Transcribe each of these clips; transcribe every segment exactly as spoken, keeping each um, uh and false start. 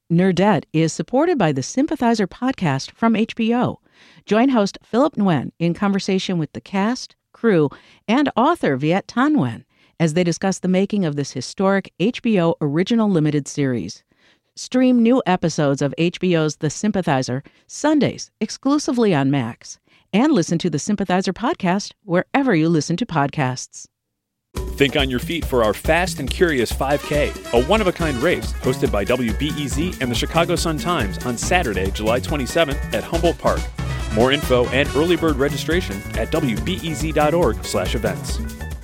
Nerdette is supported by the Sympathizer podcast from H B O. Join host Philip Nguyen in conversation with the cast, crew, and author Viet Thanh Nguyen as they discuss the making of this historic H B O original limited series. Stream new episodes of H B O's The Sympathizer Sundays exclusively on Max, and listen to the Sympathizer podcast wherever you listen to podcasts. Think on your feet for our Fast and Curious five K, a one-of-a-kind race hosted by W B E Z and the Chicago Sun-Times on Saturday, July twenty-seventh at Humboldt Park. More info and early bird registration at W B E Z dot org slash events.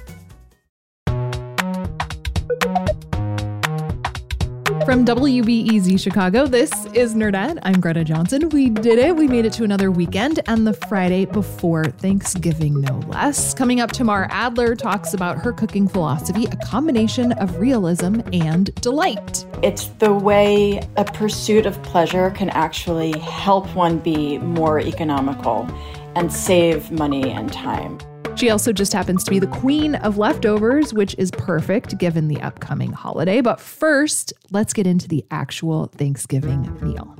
From W B E Z Chicago, this is Nerdette. I'm Greta Johnson. We did it. We made it to another weekend and the Friday before Thanksgiving, no less. Coming up, Tamar Adler talks about her cooking philosophy, a combination of realism and delight. It's the way a pursuit of pleasure can actually help one be more economical and save money and time. She also just happens to be the queen of leftovers, which is perfect given the upcoming holiday. But first, let's get into the actual Thanksgiving meal.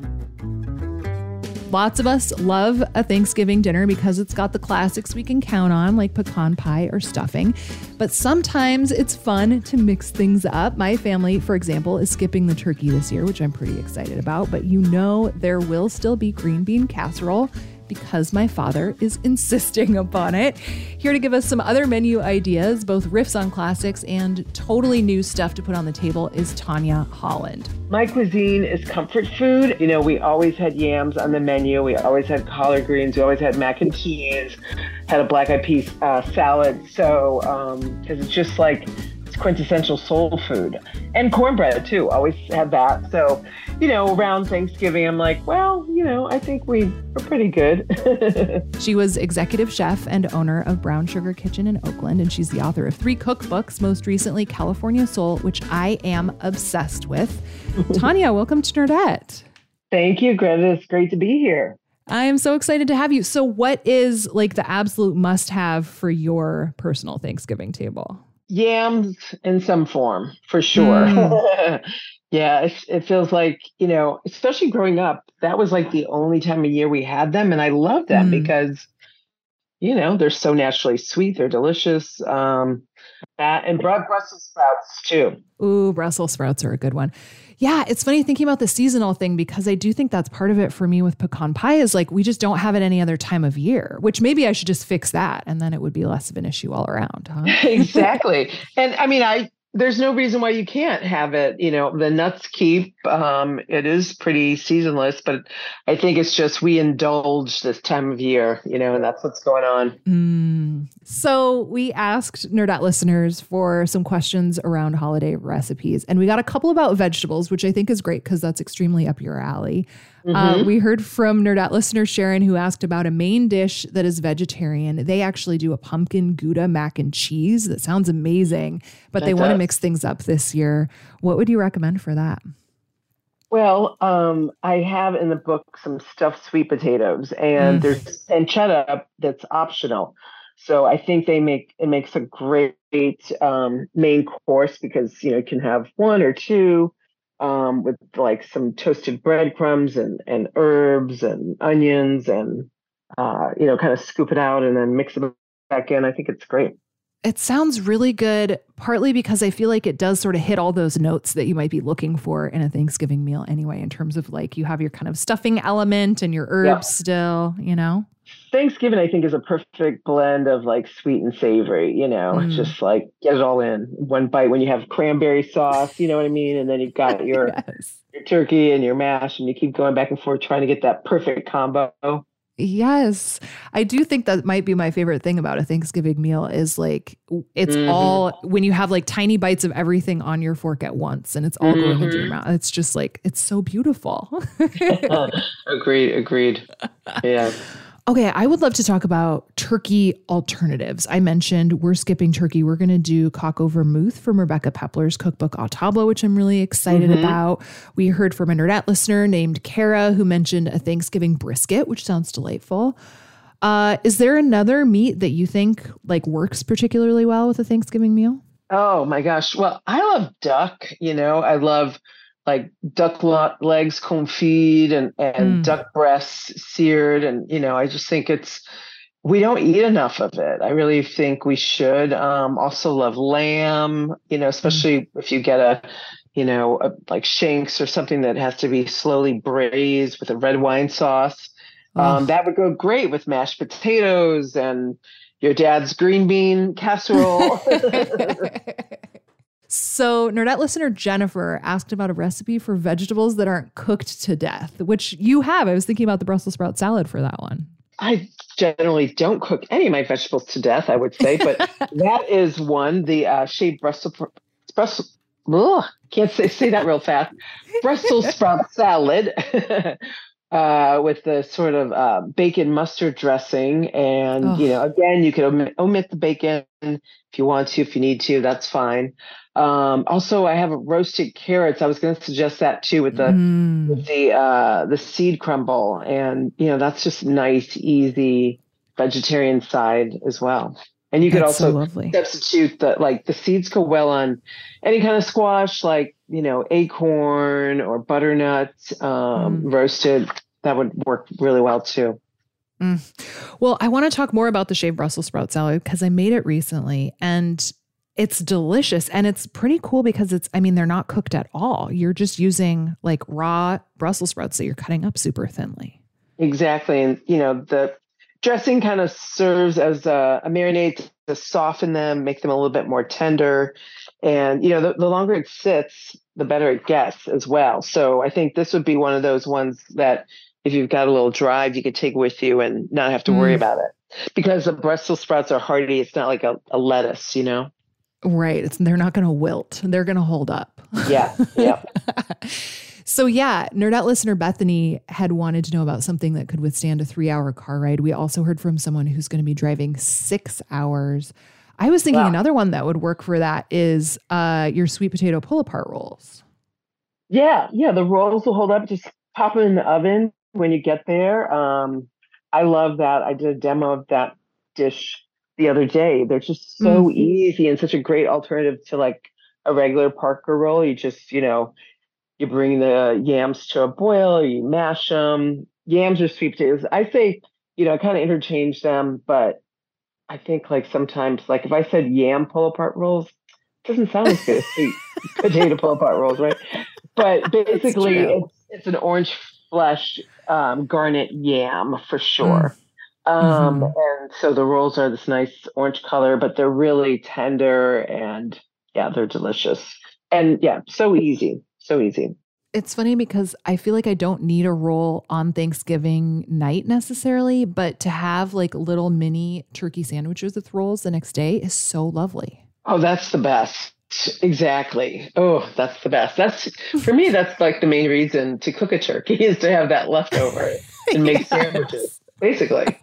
Lots of us love a Thanksgiving dinner because it's got the classics we can count on, like pecan pie or stuffing. But sometimes it's fun to mix things up. My family, for example, is skipping the turkey this year, which I'm pretty excited about. But you know there will still be green bean casserole, because my father is insisting upon it. Here to give us some other menu ideas, both riffs on classics and totally new stuff to put on the table, is Tanya Holland. My cuisine is comfort food. You know, we always had yams on the menu. We always had collard greens. We always had mac and cheese, had a black-eyed peas uh, salad. So, um, because it's just like, it's quintessential soul food. And cornbread, too. Always had that. So, you know, around Thanksgiving, I'm like, well, you know, I think we were pretty good. She was executive chef and owner of Brown Sugar Kitchen in Oakland, and she's the author of three cookbooks, most recently California Soul, which I am obsessed with. Tanya, welcome to Nerdette. Thank you, Greta. It's great to be here. I am so excited to have you. So what is like the absolute must-have for your personal Thanksgiving table? Yams in some form, for sure. Mm. Yeah, it, it feels like, you know, especially growing up, that was like the only time of year we had them. And I love them mm. because, you know, they're so naturally sweet. They're delicious. Um, that, and broad Brussels sprouts, too. Ooh, Brussels sprouts are a good one. Yeah, it's funny thinking about the seasonal thing because I do think that's part of it for me with pecan pie is like we just don't have it any other time of year, which maybe I should just fix that and then it would be less of an issue all around. Huh? Exactly. And I mean, I there's no reason why you can't have it. You know, the nuts keep. Um, it is pretty seasonless, but I think it's just we indulge this time of year, you know, and that's what's going on. Mm. So we asked Nerdette listeners for some questions around holiday recipes, and we got a couple about vegetables, which I think is great because that's extremely up your alley. Mm-hmm. Uh, we heard from Nerdette listener Sharon, who asked about a main dish that is vegetarian. They actually do a pumpkin Gouda mac and cheese. That sounds amazing, but that they want to mix things up this year. What would you recommend for that? Well, um, I have in the book some stuffed sweet potatoes, and mm. there's pancetta that's optional. So I think they make it makes a great um, main course because you know you can have one or two. Um, with like some toasted breadcrumbs and, and herbs and onions and, uh, you know, kind of scoop it out and then mix it back in. I think it's great. It sounds really good, partly because I feel like it does sort of hit all those notes that you might be looking for in a Thanksgiving meal anyway, in terms of like you have your kind of stuffing element and your herbs yeah. still, you know? Thanksgiving, I think, is a perfect blend of like sweet and savory, you know, mm. just like get it all in one bite when you have cranberry sauce, you know what I mean? And then you've got your, yes. your turkey and your mash and you keep going back and forth trying to get that perfect combo. Yes. I do think that might be my favorite thing about a Thanksgiving meal is like, it's mm-hmm. all when you have like tiny bites of everything on your fork at once and it's all mm-hmm. going into your mouth. It's just like, it's so beautiful. Agreed. Agreed. Yeah. Okay, I would love to talk about turkey alternatives. I mentioned we're skipping turkey. We're going to do cock au vermouth from Rebecca Pepler's cookbook Au Table, which I'm really excited mm-hmm. about. We heard from a Nerdette listener named Kara who mentioned a Thanksgiving brisket, which sounds delightful. Uh, is there another meat that you think like works particularly well with a Thanksgiving meal? Oh my gosh. Well, I love duck. You know, I love like duck lo- legs confit and, and mm. duck breasts seared. And, you know, I just think it's, we don't eat enough of it. I really think we should. Um, also love lamb, you know, especially mm. if you get a, you know, a, like shanks or something that has to be slowly braised with a red wine sauce. Um, oh. That would go great with mashed potatoes and your dad's green bean casserole. So Nerdette listener Jennifer asked about a recipe for vegetables that aren't cooked to death, which you have. I was thinking about the Brussels sprout salad for that one. I generally don't cook any of my vegetables to death, I would say, but that is one, the uh, shaved Brussels, Brussels, ugh, can't say, say that real fast, Brussels sprout salad uh, with the sort of uh, bacon mustard dressing. And, oh. you know, again, you could omit, omit the bacon if you want to, if you need to, that's fine. Um, also, I have roasted carrots. I was going to suggest that too with the mm. with the uh, the seed crumble, and you know that's just nice, easy vegetarian side as well. And you could that's also so substitute the like the seeds go well on any kind of squash, like you know acorn or butternut um, mm. roasted. That would work really well too. Mm. Well, I want to talk more about the shaved Brussels sprout salad because I made it recently and it's delicious. And it's pretty cool because it's, I mean, they're not cooked at all. You're just using like raw Brussels sprouts that you're cutting up super thinly. Exactly. And, you know, the dressing kind of serves as a, a marinade to soften them, make them a little bit more tender. And, you know, the, the longer it sits, the better it gets as well. So I think this would be one of those ones that if you've got a little drive, you could take with you and not have to worry mm. about it. Because the Brussels sprouts are hardy. It's not like a, a lettuce, you know? Right. It's, they're not going to wilt. They're going to hold up. Yeah. Yeah. So yeah, Nerdette listener Bethany had wanted to know about something that could withstand a three hour car ride. We also heard from someone who's going to be driving six hours. I was thinking wow. another one that would work for that is uh, your sweet potato pull apart rolls. Yeah. Yeah. The rolls will hold up. Just pop them in the oven when you get there. Um, I love that. I did a demo of that dish the other day. They're just so mm. easy and such a great alternative to like a regular Parker roll. You just, you know, you bring the yams to a boil, you mash them. Yams or sweet potatoes. I say, you know, kind of interchange them, but I think like sometimes, like if I said yam pull apart rolls, it doesn't sound as good as sweet potato pull apart rolls, right? But basically, it's, it's an orange flesh um, garnet yam for sure. Mm. Um, mm-hmm. And so the rolls are this nice orange color, but they're really tender and yeah, they're delicious. And yeah, so easy, so easy. It's funny because I feel like I don't need a roll on Thanksgiving night necessarily, but to have like little mini turkey sandwiches with rolls the next day is so lovely. Oh, that's the best. Exactly. Oh, that's the best. That's for me, that's like the main reason to cook a turkey is to have that leftover and make yes. sandwiches. Basically.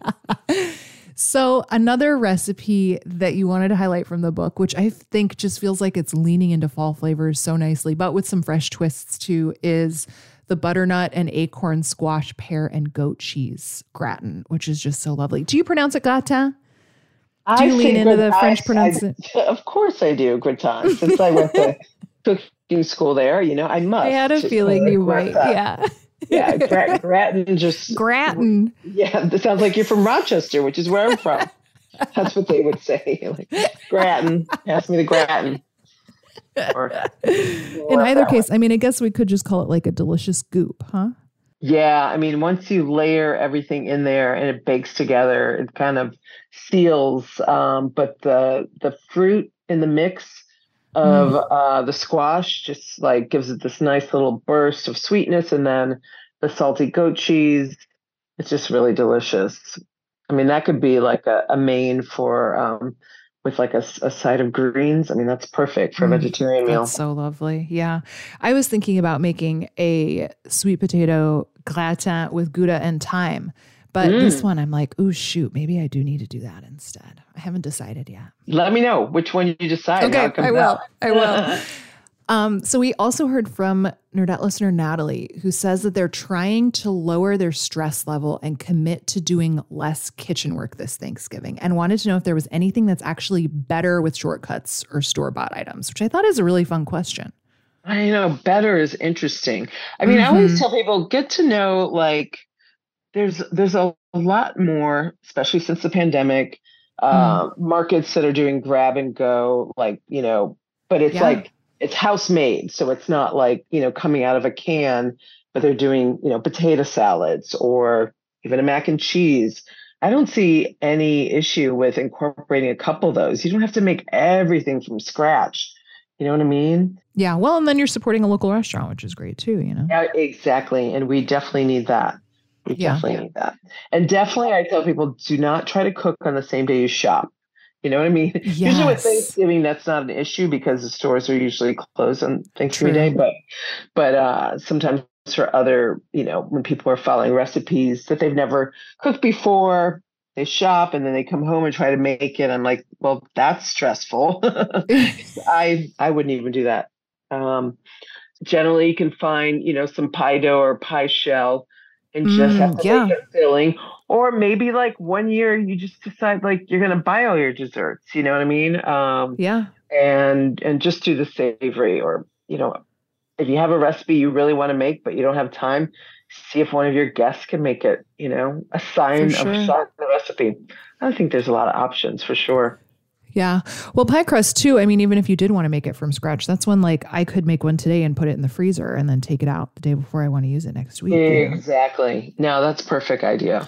So another recipe that you wanted to highlight from the book, which I think just feels like it's leaning into fall flavors so nicely, but with some fresh twists too, is the butternut and acorn squash pear and goat cheese gratin, which is just so lovely. Do you pronounce it gratin? Do you I lean into the French pronunciation? Of course I do, gratin. Since I went to cooking school there, you know, I must. I had a feeling you might, yeah. Yeah, grat- gratin just... Gratin. Yeah, that sounds like you're from Rochester, which is where I'm from. That's what they would say. Like, gratin. Pass me the gratin. Or, In either case, I mean, I guess we could just call it like a delicious goop, huh? Yeah, I mean, once you layer everything in there and it bakes together, it kind of seals. Um, but the the fruit in the mix of mm. uh, the squash just like gives it this nice little burst of sweetness, and then the salty goat cheese. It's just really delicious. I mean, that could be like a, a main for um, with like a, a side of greens. I mean, that's perfect for a vegetarian mm, meal. That's so lovely. Yeah. I was thinking about making a sweet potato gratin with Gouda and thyme. But mm. this one, I'm like, oh, shoot, maybe I do need to do that instead. I haven't decided yet. Let me know which one you decide. Okay, I will. Out. I will. um, so we also heard from Nerdette listener Natalie, who says that they're trying to lower their stress level and commit to doing less kitchen work this Thanksgiving, and wanted to know if there was anything that's actually better with shortcuts or store-bought items, which I thought is a really fun question. I know, better is interesting. I mean, mm-hmm. I always tell people, get to know, like, there's there's a, a lot more, especially since the pandemic, uh, mm. markets that are doing grab and go, like, you know, but it's yeah. like, it's house made. So it's not like, you know, coming out of a can, but they're doing, you know, potato salads or even a mac and cheese. I don't see any issue with incorporating a couple of those. You don't have to make everything from scratch. You know what I mean? Yeah. Well, and then you're supporting a local restaurant, which is great too, you know? Yeah, exactly. And we definitely need that. We yeah. definitely need that. And definitely I tell people, do not try to cook on the same day you shop. You know what I mean? Yes. Usually with Thanksgiving, that's not an issue because the stores are usually closed on Thanksgiving True. Day. But but uh, sometimes for other, you know, when people are following recipes that they've never cooked before, they shop and then they come home and try to make it. I'm like, well, that's stressful. I I wouldn't even do that. Um, generally, you can find, you know, some pie dough or pie shell and just mm, have to yeah. make a filling. Or maybe like one year you just decide like you're going to buy all your desserts. You know what I mean? Um, yeah. And and just do the savory, or, you know, if you have a recipe you really want to make, but you don't have time, see if one of your guests can make it, you know, assign sure. a shot the recipe. I think there's a lot of options for sure. Yeah. Well, pie crust too. I mean, even if you did want to make it from scratch, that's when like I could make one today and put it in the freezer and then take it out the day before I want to use it next week. Exactly. You know? No, that's a perfect idea.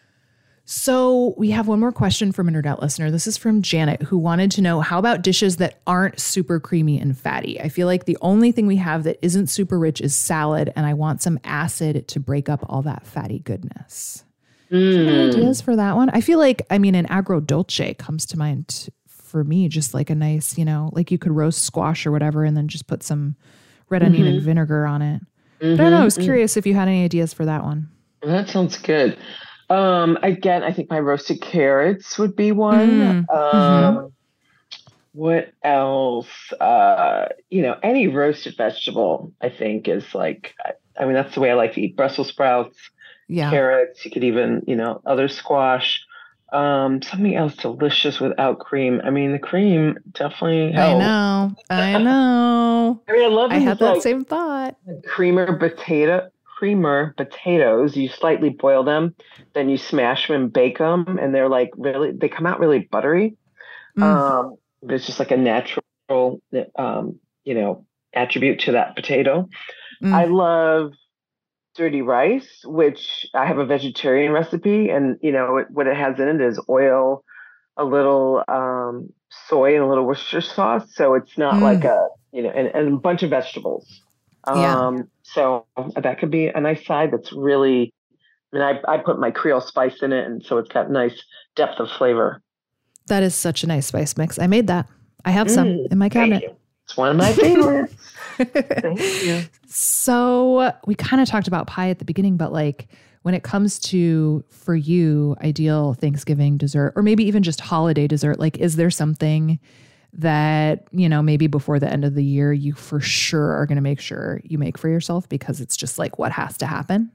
So we have one more question from an Nerdette listener. This is from Janet, who wanted to know, how about dishes that aren't super creamy and fatty? I feel like the only thing we have that isn't super rich is salad, and I want some acid to break up all that fatty goodness. Mm. Any ideas for that one? I feel like, I mean, an agrodolce comes to mind for me, just like a nice, you know, like you could roast squash or whatever and then just put some red mm-hmm. onion and vinegar on it. Mm-hmm. But I don't know, I was curious mm-hmm. if you had any ideas for that one. That sounds good. Um, again, I think my roasted carrots would be one. Mm. Um, mm-hmm. What else? Uh, you know, any roasted vegetable, I think is like, I, I mean, that's the way I like to eat. Brussels sprouts, yeah. carrots. You could even, you know, other squash. Um, something else delicious without cream. I mean, the cream definitely helps. I know. I know. I mean, I love. I had that like same thought. Creamer potato. creamer potatoes, you slightly boil them, then you smash them and bake them, and they're like really, they come out really buttery. Mm. Um, it's just like a natural, um, you know, attribute to that potato. Mm. I love dirty rice, which I have a vegetarian recipe, and you know it, what it has in it is oil, a little um, soy, and a little Worcestershire sauce. So it's not mm. like a, you know, and, and a bunch of vegetables. Yeah. Um, so that could be a nice side that's really, I mean, I, I put my Creole spice in it, and so it's got nice depth of flavor. That is such a nice spice mix. I made that. I have some mm, in my cabinet. It's one of my favorites. Thank you. So we kind of talked about pie at the beginning, but like when it comes to, for you, ideal Thanksgiving dessert, or maybe even just holiday dessert, like is there something that, you know, maybe before the end of the year, you for sure are going to make sure you make for yourself because it's just like what has to happen?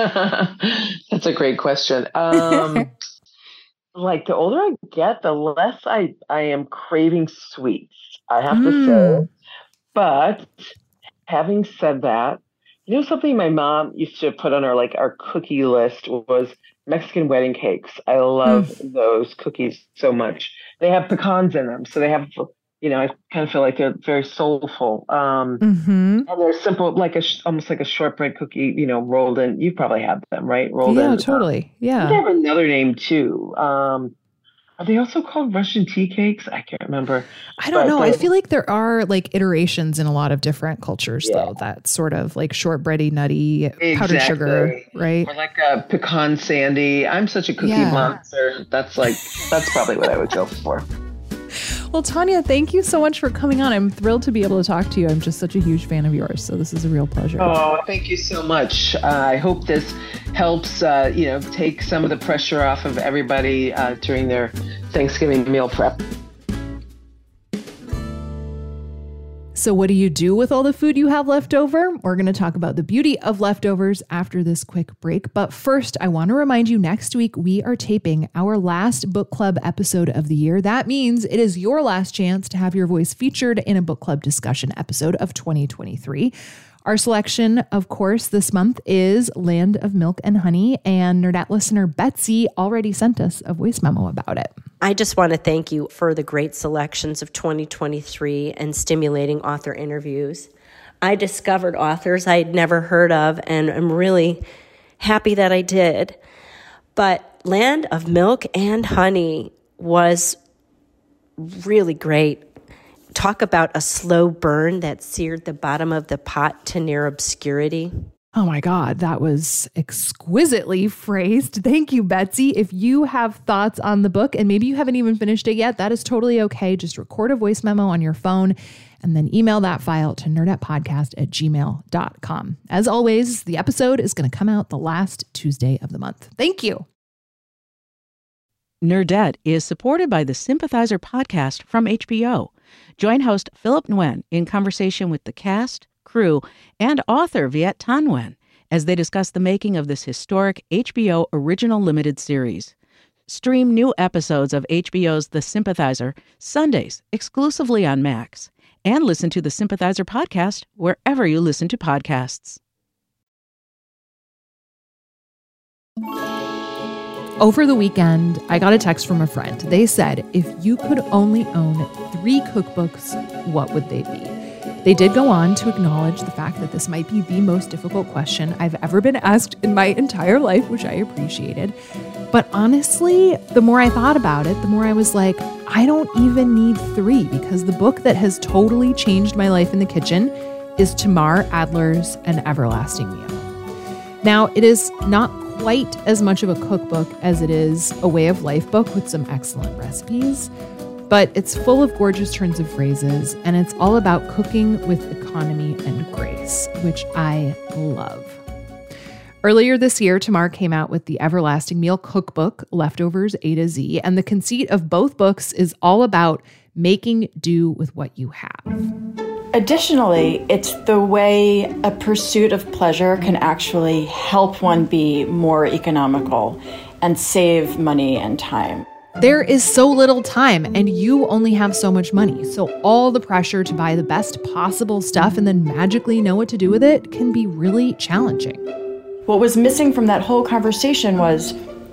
That's a great question. Um, like the older I get, the less I, I am craving sweets, I have mm. to say. But having said that, you know, something my mom used to put on our, like our cookie list was Mexican wedding cakes. I love mm. those cookies so much. They have pecans in them. So they have, you know, I kind of feel like they're very soulful. Um, mm-hmm. And they're simple, like a, almost like a shortbread cookie, you know, rolled in. You probably have them, right? Rolled yeah, in. Yeah, totally. Yeah. They have another name too. Um, Are they also called Russian tea cakes? I can't remember. I don't but know. I feel like there are like iterations in a lot of different cultures, yeah. though. That sort of like shortbready, nutty, exactly. powdered sugar, right? Or like a pecan sandy. I'm such a cookie yeah. monster. That's like, that's probably what I would go for. Well, Tanya, thank you so much for coming on. I'm thrilled to be able to talk to you. I'm just such a huge fan of yours. So this is a real pleasure. Oh, thank you so much. Uh, I hope this helps, uh, you know, take some of the pressure off of everybody uh, during their Thanksgiving meal prep. So what do you do with all the food you have left over? We're going to talk about the beauty of leftovers after this quick break. But first, I want to remind you next week, we are taping our last book club episode of the year. That means it is your last chance to have your voice featured in a book club discussion episode of twenty twenty-three. Our selection, of course, this month is Land of Milk and Honey, and Nerdette listener Betsy already sent us a voice memo about it. I just want to thank you for the great selections of twenty twenty-three and stimulating author interviews. I discovered authors I had never heard of, and I'm really happy that I did. But Land of Milk and Honey was really great. Talk about a slow burn that seared the bottom of the pot to near obscurity. Oh my God, that was exquisitely phrased. Thank you, Betsy. If you have thoughts on the book and maybe you haven't even finished it yet, that is totally okay. Just record a voice memo on your phone and then email that file to nerdettepodcast at gmail dot com. As always, the episode is going to come out the last Tuesday of the month. Thank you. Nerdette is supported by the Sympathizer podcast from H B O. Join host Philip Nguyen in conversation with the cast, crew, and author Viet Thanh Nguyen as they discuss the making of this historic H B O original limited series. Stream new episodes of H B O's The Sympathizer Sundays exclusively on Max, and listen to the Sympathizer podcast wherever you listen to podcasts. Over the weekend, I got a text from a friend. They said, if you could only own three cookbooks, what would they be? They did go on to acknowledge the fact that this might be the most difficult question I've ever been asked in my entire life, which I appreciated. But honestly, the more I thought about it, the more I was like, I don't even need three, because the book that has totally changed my life in the kitchen is Tamar Adler's An Everlasting Meal. Now, it is not quite as much of a cookbook as it is a way of life book with some excellent recipes, but it's full of gorgeous turns of phrases, and it's all about cooking with economy and grace, which I love. Earlier this year, Tamar came out with the Everlasting Meal cookbook, Leftovers A to Z, and the conceit of both books is all about making do with what you have. Additionally, it's the way a pursuit of pleasure can actually help one be more economical and save money and time. There is so little time and you only have so much money. So all the pressure to buy the best possible stuff and then magically know what to do with it can be really challenging. What was missing from that whole conversation was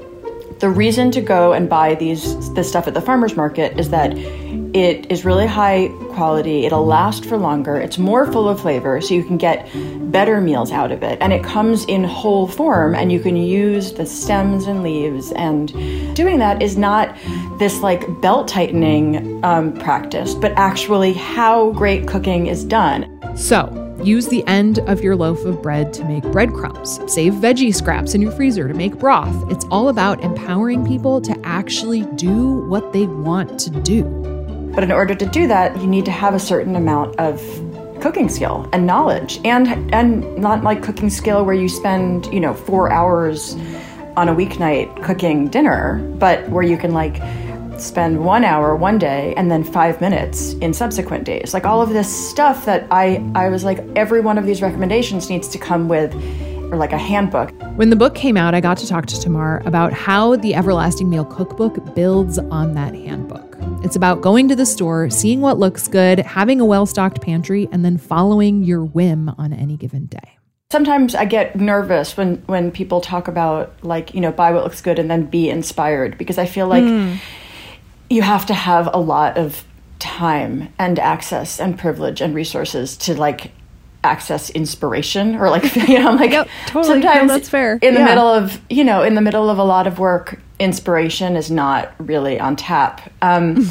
the reason to go and buy these this stuff at the farmer's market is that it is really high quality, it'll last for longer, it's more full of flavor, so you can get better meals out of it. And it comes in whole form, and you can use the stems and leaves. And doing that is not this like belt-tightening um, practice, but actually how great cooking is done. So, use the end of your loaf of bread to make breadcrumbs. Save veggie scraps in your freezer to make broth. It's all about empowering people to actually do what they want to do. But in order to do that, you need to have a certain amount of cooking skill and knowledge, and and not like cooking skill where you spend, you know, four hours on a weeknight cooking dinner, but where you can like spend one hour one day and then five minutes in subsequent days. Like all of this stuff that I, I was like, every one of these recommendations needs to come with or like a handbook. When the book came out, I got to talk to Tamar about how the Everlasting Meal cookbook builds on that handbook. It's about going to the store, seeing what looks good, having a well-stocked pantry, and then following your whim on any given day. Sometimes I get nervous when, when people talk about like, you know, buy what looks good and then be inspired, because I feel like mm. you have to have a lot of time and access and privilege and resources to like access inspiration, or like, you know, like yep, totally. sometimes no, that's fair. in the yeah. middle of, you know, in the middle of a lot of work, inspiration is not really on tap. Um,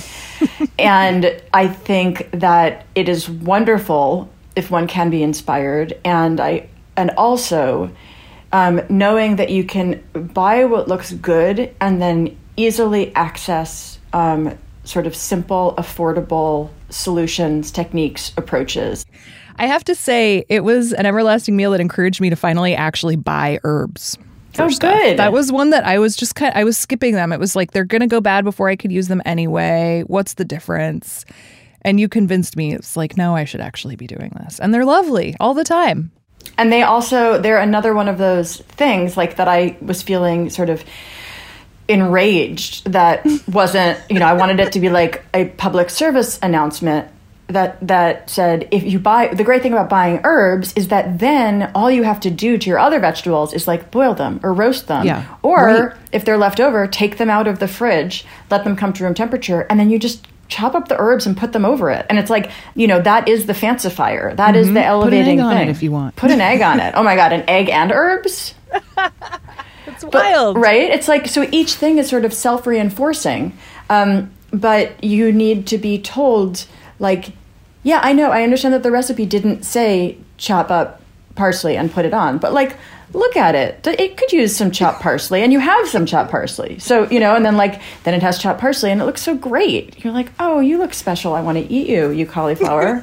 and I think that it is wonderful if one can be inspired. And I, and also um, knowing that you can buy what looks good and then easily access um, sort of simple, affordable solutions, techniques, approaches. I have to say, it was an Everlasting Meal that encouraged me to finally actually buy herbs. Oh, stuff. good. That was one that I was just kind of, I was skipping them. It was like, they're going to go bad before I could use them anyway. What's the difference? And you convinced me. It's like, no, I should actually be doing this. And they're lovely all the time. And they also, they're another one of those things like that I was feeling sort of enraged that wasn't, you know, I wanted it to be like a public service announcement that that said, if you buy, the great thing about buying herbs is that then all you have to do to your other vegetables is like boil them or roast them. Yeah. Or Right. if they're left over, take them out of the fridge, let them come to room temperature, and then you just chop up the herbs and put them over it. And it's like, you know, that is the fancifier. That is the elevating egg on thing. it if you want. Put an egg on it. Oh my God, an egg and herbs? It's But- wild. right? It's like, so each thing is sort of self-reinforcing. Um, but you need to be told, like, yeah, I know, I understand that the recipe didn't say chop up parsley and put it on, but like, look at it. It could use some chopped parsley, and you have some chopped parsley. So, you know, and then like, then it has chopped parsley and it looks so great. You're like, oh, you look special. I want to eat you, you cauliflower.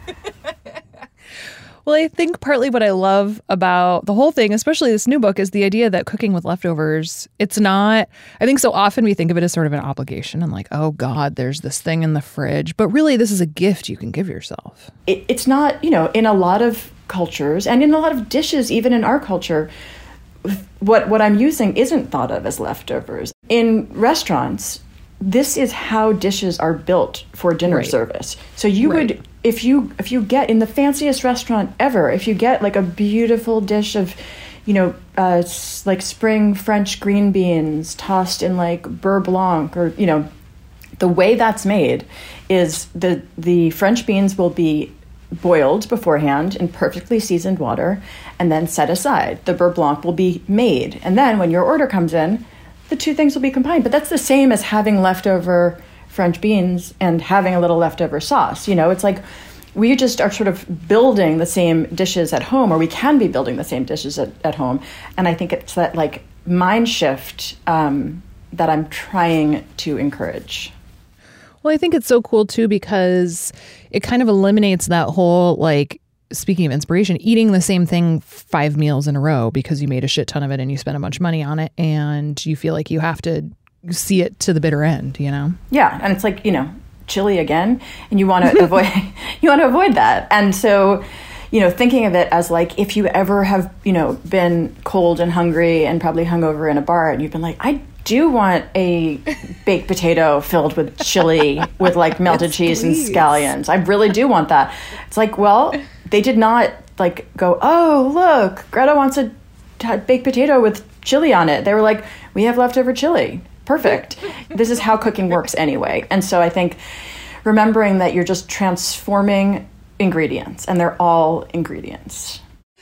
Well, I think partly what I love about the whole thing, especially this new book, is the idea that cooking with leftovers, it's not, I think so often we think of it as sort of an obligation and like, oh God, there's this thing in the fridge. But really, this is a gift you can give yourself. It, it's not, you know, in a lot of cultures and in a lot of dishes, even in our culture, what what I'm using isn't thought of as leftovers. In restaurants, this is how dishes are built for dinner Right. service. So you Right. would, if you if you get in the fanciest restaurant ever, if you get like a beautiful dish of, you know, uh, s- like spring French green beans tossed in like beurre blanc, or, you know, the way that's made is the the French beans will be boiled beforehand in perfectly seasoned water and then set aside. The beurre blanc will be made. And then when your order comes in, the two things will be combined. But that's the same as having leftover French beans and having a little leftover sauce. You know, it's like we just are sort of building the same dishes at home, or we can be building the same dishes at, at home. And I think it's that like mind shift um, that I'm trying to encourage. Well, I think it's so cool too because it kind of eliminates that whole, like, speaking of inspiration, eating the same thing five meals in a row because you made a shit ton of it and you spent a bunch of money on it and you feel like you have to see it to the bitter end, you know? Yeah, and it's like, you know, chili again, and you want to avoid you want to avoid that. And so, you know, thinking of it as like, if you ever have, you know, been cold and hungry and probably hungover in a bar and you've been like, I do want a baked potato filled with chili with like melted Yes, cheese please. and scallions. I really do want that. It's like, well, they did not like go, oh, look, Greta wants a t- baked potato with chili on it. They were like, we have leftover chili. Perfect. This is how cooking works anyway. And so I think remembering that you're just transforming ingredients and they're all ingredients.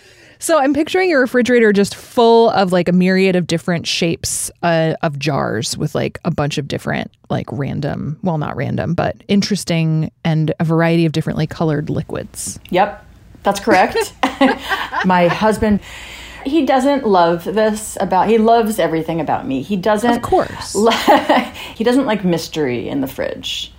So I'm picturing your refrigerator just full of like a myriad of different shapes uh, of jars with like a bunch of different like random, well, not random, but interesting and a variety of differently colored liquids. Yep, that's correct. My husband, he doesn't love this about, he loves everything about me. He doesn't. Of course. li- he doesn't like mystery in the fridge.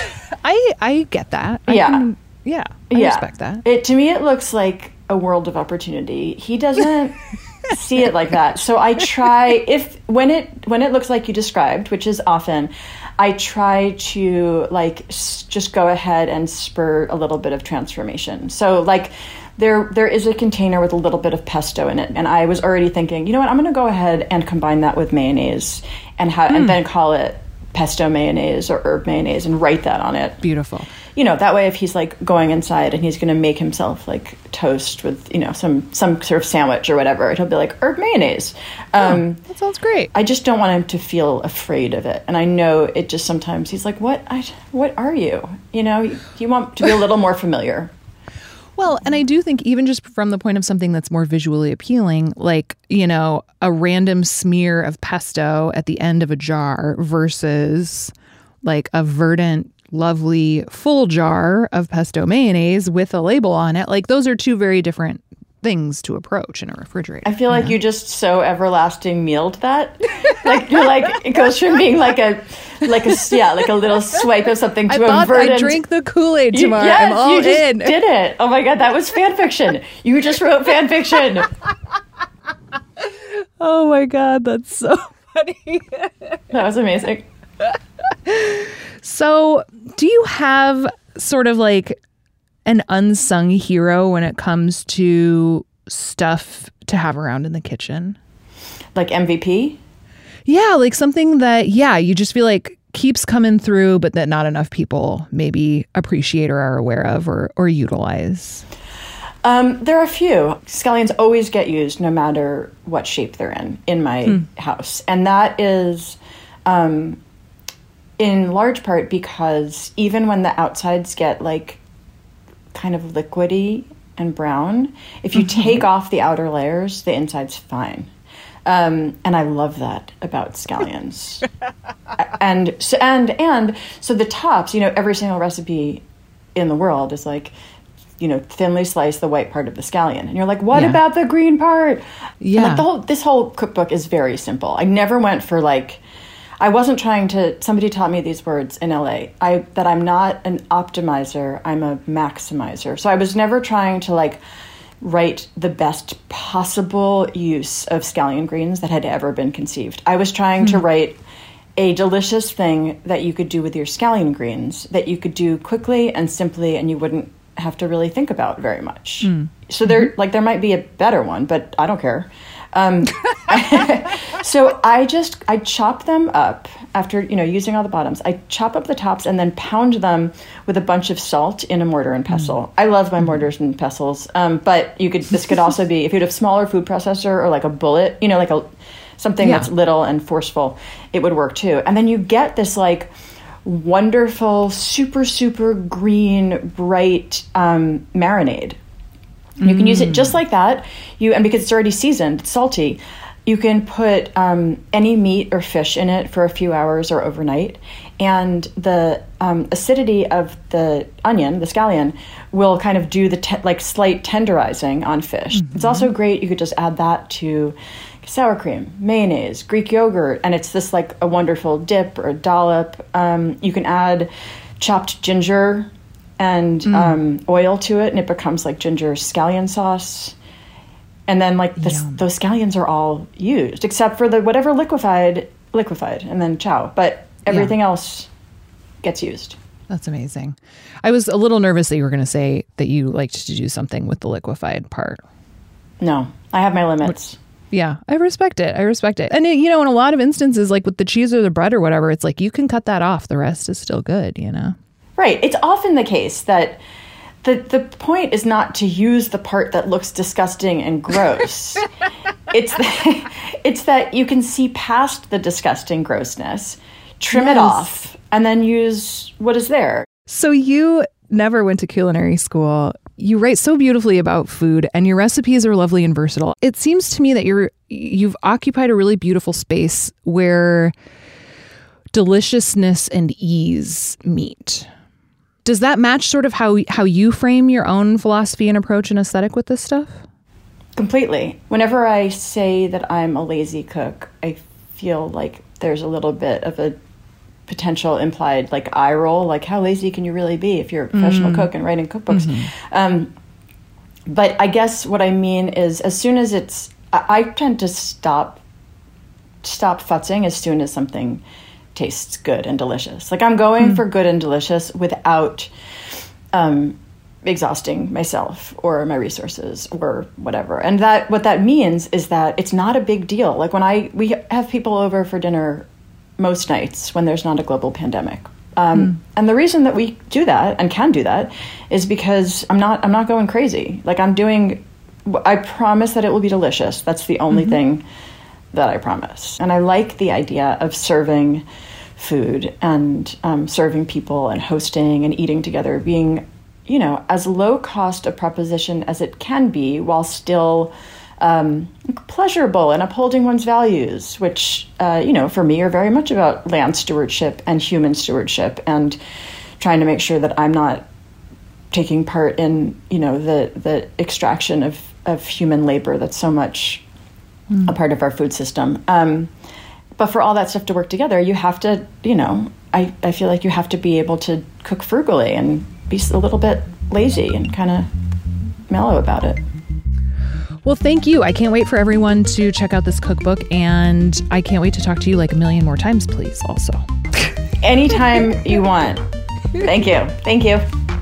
I I get that. I Yeah. can- yeah. I yeah. respect that. It, to me, it looks like a world of opportunity. He doesn't see it like that. So I try, if when it when it looks like you described, which is often, I try to like s- just go ahead and spur a little bit of transformation. So like there there is a container with a little bit of pesto in it, and I was already thinking, you know what, I'm going to go ahead and combine that with mayonnaise and ha- Hmm. and then call it pesto mayonnaise or herb mayonnaise and write that on it. Beautiful. You know, that way if he's like going inside and he's going to make himself like toast with, you know, some some sort of sandwich or whatever, he'll be like herb mayonnaise. Um, That sounds great. I just don't want him to feel afraid of it. And I know it just sometimes he's like, what I, what are you? You know, you, you want to be a little more familiar. Well, and I do think even just from the point of something that's more visually appealing, like, you know, a random smear of pesto at the end of a jar versus like a verdant, lovely full jar of pesto mayonnaise with a label on it. Like those are two very different things to approach in a refrigerator. I feel like you just so everlasting mealed that. Like you're like, it goes from being like a, like a, yeah, like a little swipe of something to I a thought verdant. I'd drink the Kool-Aid You- tomorrow. yes, I'm all you just in. did it. Oh my God, that was fan fiction. You just wrote fan fiction. Oh my God, that's so funny. That was amazing. So, do you have sort of like an unsung hero when it comes to stuff to have around in the kitchen? Like M V P? Yeah, like something that, yeah, you just feel like keeps coming through, but that not enough people maybe appreciate or are aware of or, or utilize. Um, there are a few. Scallions always get used no matter what shape they're in, in my hmm. house. And that is um, in large part because even when the outsides get like kind of liquidy and brown, if you mm-hmm. take off the outer layers, the inside's fine. Um, and I love that about scallions. and so, and and so the tops, you know, every single recipe in the world is like, you know, thinly slice the white part of the scallion. And you're like, what yeah. about the green part? Yeah. Like the whole, this whole cookbook is very simple. I never went for like, I wasn't trying to, somebody taught me these words in L A, I that I'm not an optimizer, I'm a maximizer. So I was never trying to like write the best possible use of scallion greens that had ever been conceived. I was trying mm-hmm. to write a delicious thing that you could do with your scallion greens that you could do quickly and simply, and you wouldn't have to really think about very much. Mm. So there, mm-hmm. like, there might be a better one, but I don't care. Um, so I just, I chop them up after, you know, using all the bottoms. I chop up the tops and then pound them with a bunch of salt in a mortar and pestle. Mm. I love my mortars and pestles. Um, but you could, this could also be, if you had a smaller food processor or like a bullet, you know, like a, something yeah. that's little and forceful, it would work too. And then you get this like wonderful, super, super green, bright um, marinade. You can mm. use it just like that. You and because it's already seasoned, it's salty, you can put um, any meat or fish in it for a few hours or overnight. And the um, acidity of the onion, the scallion, will kind of do the te- like slight tenderizing on fish. Mm-hmm. It's also great. You could just add that to sour cream, mayonnaise, Greek yogurt, and it's this like a wonderful dip or a dollop. Um, you can add chopped ginger and mm. um, oil to it, and it becomes like ginger scallion sauce. And then like this, those scallions are all used, except for the whatever liquefied, liquefied, and then chow. But everything yeah. else gets used. That's amazing. I was a little nervous that you were going to say that you liked to do something with the liquefied part. No, I have my limits. Which, yeah, I respect it. I respect it. And, it, you know, in a lot of instances, like with the cheese or the bread or whatever, it's like you can cut that off. The rest is still good, you know? Right. It's often the case that the the point is not to use the part that looks disgusting and gross. it's that, it's that you can see past the disgusting grossness, trim yes. it off, and then use what is there. So you never went to culinary school. You write so beautifully about food, and your recipes are lovely and versatile. It seems to me that you're you've occupied a really beautiful space where deliciousness and ease meet. Does that match sort of how how you frame your own philosophy and approach and aesthetic with this stuff? Completely. Whenever I say that I'm a lazy cook, I feel like there's a little bit of a potential implied like eye roll, like how lazy can you really be if you're a professional mm. cook and writing cookbooks? Mm-hmm. Um, but I guess what I mean is as soon as it's, I, I tend to stop, stop futzing as soon as something tastes good and delicious. Like I'm going mm. for good and delicious without um, exhausting myself or my resources or whatever. And that what that means is that it's not a big deal. Like when I we have people over for dinner most nights when there's not a global pandemic. Um, mm. And the reason that we do that and can do that is because I'm not I'm not going crazy. Like I'm doing, I promise that it will be delicious. That's the only mm-hmm. thing that I promise. And I like the idea of serving food and um, serving people and hosting and eating together being, you know, as low cost a proposition as it can be while still um, pleasurable and upholding one's values, which, uh, you know, for me are very much about land stewardship and human stewardship and trying to make sure that I'm not taking part in, you know, the, the extraction of, of human labor that's so much mm. a part of our food system. Um, but for all that stuff to work together, you have to, you know, I, I feel like you have to be able to cook frugally and be a little bit lazy and kind of mellow about it. Well, thank you. I can't wait for everyone to check out this cookbook, and I can't wait to talk to you like a million more times, please, also. Anytime you want. Thank you. Thank you.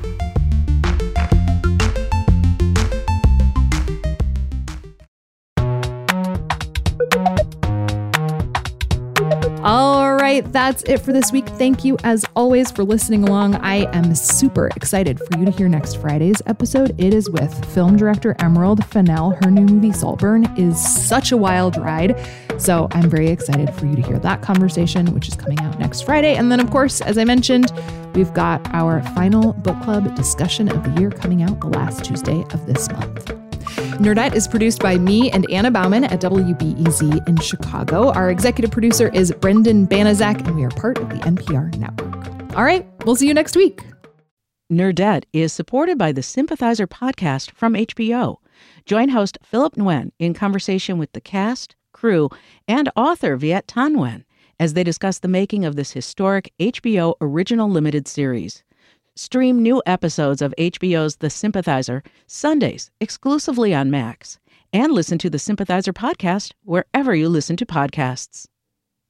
All right, that's it for this week. Thank you, as always, for listening along. I am super excited for you to hear next Friday's episode. It is with film director Emerald Fennell. Her new movie, Saltburn, is such a wild ride. So I'm very excited for you to hear that conversation, which is coming out next Friday. And then, of course, as I mentioned, we've got our final book club discussion of the year coming out the last Tuesday of this month. Nerdette is produced by me and Anna Bauman at W B E Z in Chicago. Our executive producer is Brendan Banaszak, and we are part of the N P R network. All right, we'll see you next week. Nerdette is supported by the Sympathizer podcast from H B O. Join host Philip Nguyen in conversation with the cast, crew, and author Viet Thanh Nguyen as they discuss the making of this historic H B O original limited series. Stream new episodes of H B O's The Sympathizer Sundays exclusively on Max, and listen to the Sympathizer podcast wherever you listen to podcasts.